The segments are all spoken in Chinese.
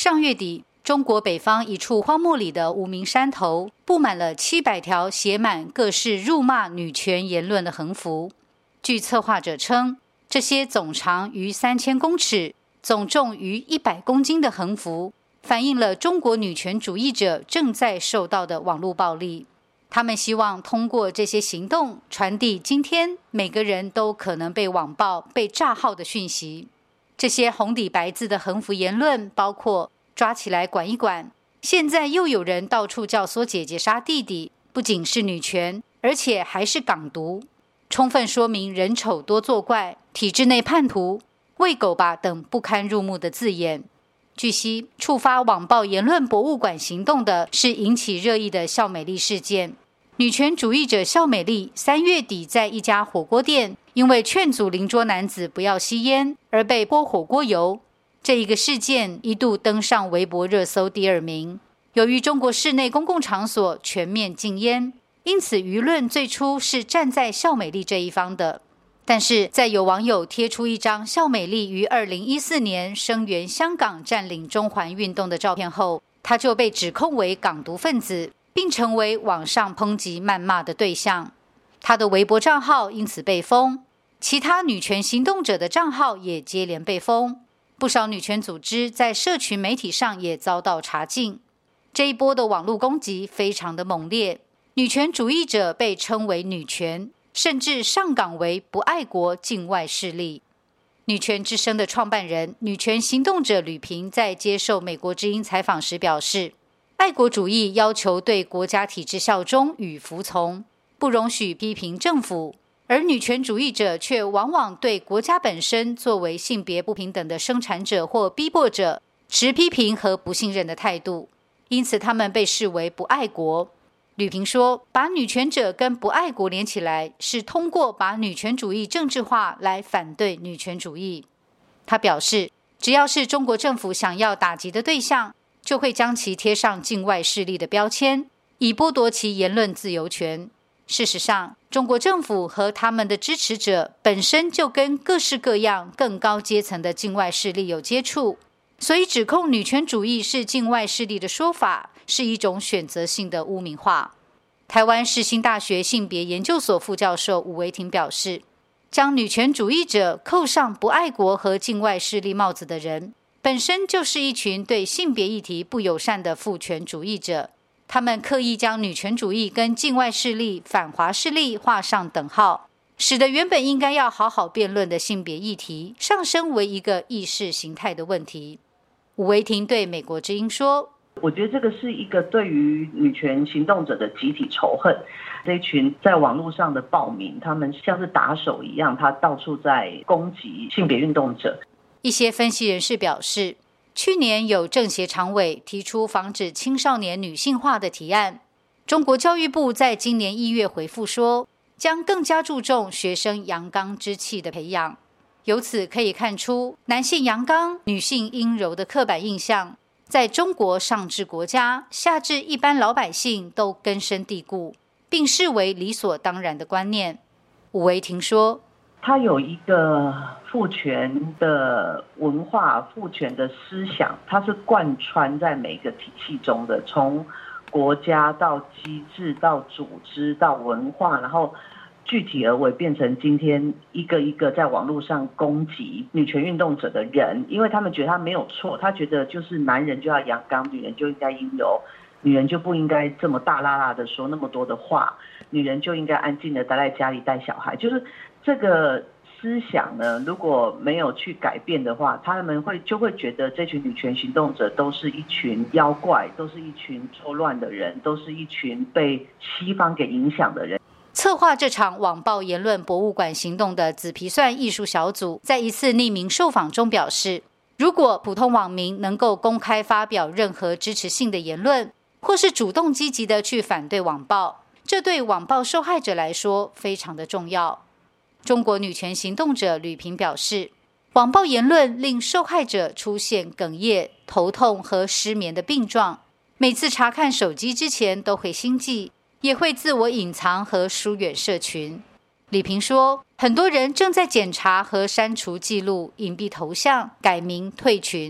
上月底，中国北方一处荒漠里的无名山头布满了700条写满各式辱骂女权言论的横幅。据策划者称，这些总长逾3000公尺、总重逾100公斤的横幅，反映了中国女权主义者正在受到的网络暴力。他们希望通过这些行动传递今天每个人都可能被网暴、被炸号的讯息。这些红底白字的横幅言论包括抓起来管一管，现在又有人到处教唆姐姐杀弟弟，不仅是女权，而且还是港独，充分说明人丑多作怪、体制内叛徒、喂狗吧等不堪入目的字眼。据悉，触发网暴言论博物馆行动的是引起热议的孝美丽事件。女权主义者孝美丽3月底在一家火锅店因为劝阻邻桌男子不要吸烟而被泼火锅油，这一个事件一度登上微博热搜第2名。由于中国室内公共场所全面禁烟，因此舆论最初是站在孝美丽这一方的。但是在有网友贴出一张孝美丽于2014年声援香港占领中环运动的照片后，她就被指控为港独分子，并成为网上抨击谩骂的对象。她的微博账号因此被封，其他女权行动者的账号也接连被封，不少女权组织在社群媒体上也遭到查禁。这一波的网络攻击非常的猛烈，女权主义者被称为女权，甚至上岗为不爱国境外势力。女权之声的创办人、女权行动者吕平在接受美国之音采访时表示，爱国主义要求对国家体制效忠与服从，不容许批评政府，而女权主义者却往往对国家本身作为性别不平等的生产者或逼迫者持批评和不信任的态度，因此他们被视为不爱国。吕平说，把女权者跟不爱国连起来，是通过把女权主义政治化来反对女权主义。他表示，只要是中国政府想要打击的对象，就会将其贴上境外势力的标签，以剥夺其言论自由权。事实上，中国政府和他们的支持者本身就跟各式各样更高阶层的境外势力有接触，所以指控女权主义是境外势力的说法是一种选择性的污名化。台湾世新大学性别研究所副教授伍维婷表示，将女权主义者扣上不爱国和境外势力帽子的人，本身就是一群对性别议题不友善的父权主义者。他们刻意将女权主义跟境外势力、反华势力画上等号，使得原本应该要好好辩论的性别议题上升为一个意识形态的问题。伍维婷对美国之音说， 我觉得这个是一个对于女权行动者的集体仇恨。这一群在网络上的暴民，他们像是打手一样，他到处在攻击性别运动者。 一些分析人士表示，去年有政协常委提出防止青少年女性化的提案，中国教育部在今年1月回复说，将更加注重学生阳刚之气的培养。由此可以看出，男性阳刚、女性阴柔的刻板印象在中国上至国家，下至一般老百姓都根深蒂固，并视为理所当然的观念。伍维婷说， 它有一个父权的文化、父权的思想，它是贯穿在每个体系中的，从国家到机制到组织到文化，然后具体而为变成今天一个一个在网络上攻击女权运动者的人，因为他们觉得他没有错，他觉得就是男人就要阳刚，女人就应该阴柔，女人就不应该这么大剌剌的说那么多的话，女人就应该安静的待在家里带小孩。就是这个思想呢，如果没有去改变的话，他们就会觉得这群女权行动者都是一群妖怪，都是一群作乱的人，都是一群被西方给影响的人。 策划这场网暴言论博物馆行动的紫皮蒜艺术小组在一次匿名受访中表示，如果普通网民能够公开发表任何支持性的言论，或是主动积极的去反对网暴，这对网暴受害者来说非常的重要。中国女权行动者吕平表示，网暴言论令受害者出现哽咽、头痛和失眠的病状，每次查看手机之前都会心悸，也会自我隐藏和疏远社群。李平说，很多人正在检查和删除记录、隐蔽头像、改名、退群。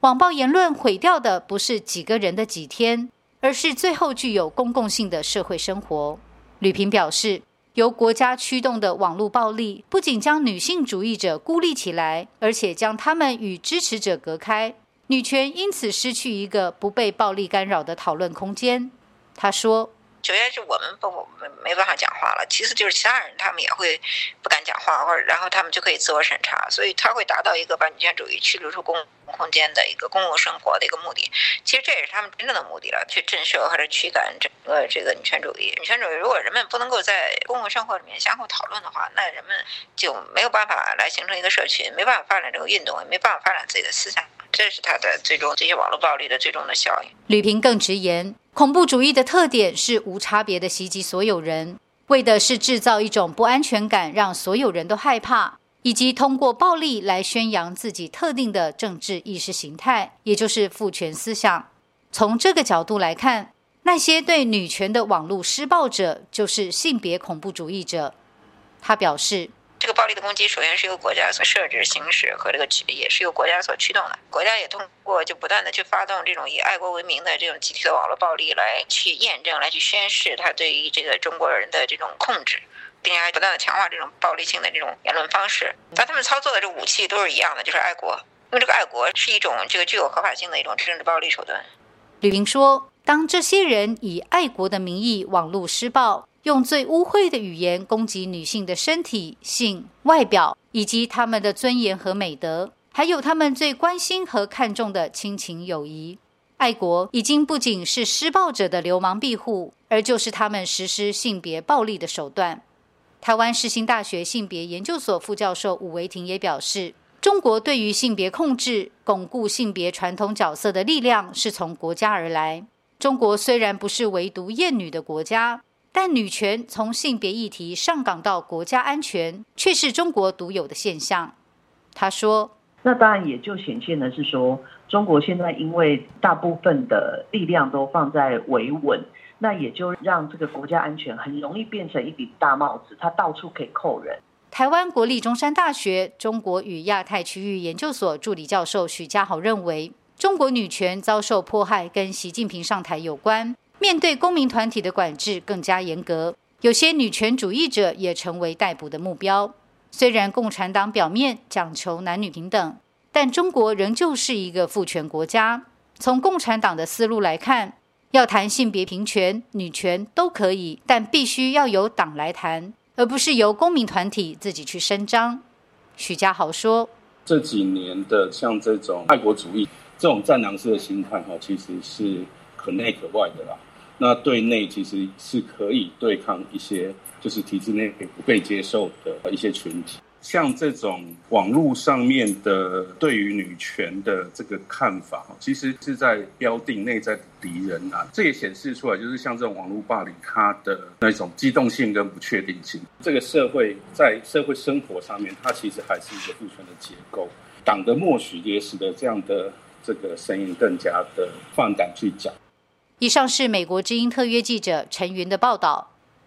网暴言论毁掉的不是几个人的几天，而是最后具有公共性的社会生活。吕平表示，由国家驱动的网络暴力不仅将女性主义者孤立起来，而且将他们与支持者隔开，女权因此失去一个不被暴力干扰的讨论空间。他说， 首先是我们没办法讲话了，其次就是其他人他们也会不敢讲话，或者然后他们就可以自我审查，所以他会达到一个把女权主义驱逐出公共空间的一个公共生活的一个目的。其实这也是他们真正的目的了，去震慑或者驱赶整个这个女权主义。女权主义如果人们不能够在公共生活里面相互讨论的话，那人们就没有办法来形成一个社群，没办法发展这个运动，也没办法发展自己的思想。这是它的最终这些网络暴力的最终的效应。 吕平更直言，恐怖主义的特点是无差别的袭击所有人，为的是制造一种不安全感，让所有人都害怕，以及通过暴力来宣扬自己特定的政治意识形态，也就是父权思想。从这个角度来看，那些对女权的网络施暴者就是性别恐怖主义者。他表示， 这个暴力的攻击首先是由国家所设置、行使和这个也是由国家所驱动的。国家也通过就不断的去发动这种以爱国为名的这种集体的网络暴力来去验证、来去宣示他对于这个中国人的这种控制，并且还不断的强化这种暴力性的这种言论方式。但他们操作的这武器都是一样的，就是爱国。因为这个爱国是一种这个具有合法性的一种政治暴力手段。 吕平说，当这些人以爱国的名义网络施暴，用最污秽的语言攻击女性的身体、性、外表，以及她们的尊严和美德，还有他们最关心和看重的亲情友谊。爱国已经不仅是施暴者的流氓庇护，而就是他们实施性别暴力的手段。台湾世新大学性别研究所副教授伍维婷也表示，中国对于性别控制、巩固性别传统角色的力量是从国家而来。中国虽然不是唯独厌女的国家，但女权从性别议题上纲到国家安全，却是中国独有的现象。他说， 那当然也就显现的是说，中国现在因为大部分的力量都放在维稳，那也就让这个国家安全很容易变成一顶大帽子，它到处可以扣人。 台湾国立中山大学中国与亚太区域研究所助理教授许家豪认为，中国女权遭受迫害跟习近平上台有关，面对公民团体的管制更加严格，有些女权主义者也成为逮捕的目标。虽然共产党表面讲求男女平等，但中国仍旧是一个父权国家。从共产党的思路来看，要谈性别平权、女权都可以，但必须要由党来谈，而不是由公民团体自己去伸张。许家豪说， 这几年的像这种爱国主义、这种战狼式的心态，其实是可内可外的啦。那对内其实是可以对抗一些就是体制内不被接受的一些群体，像这种网络上面的对于女权的这个看法，其实是在标定内在的敌人啊。这也显示出来，就是像这种网络霸凌，它的那种机动性跟不确定性。这个社会在社会生活上面，它其实还是一个父权的结构。党的默许也使得这样的这个声音更加的放胆去讲。 以上是美国之音特约记者陈云的报道。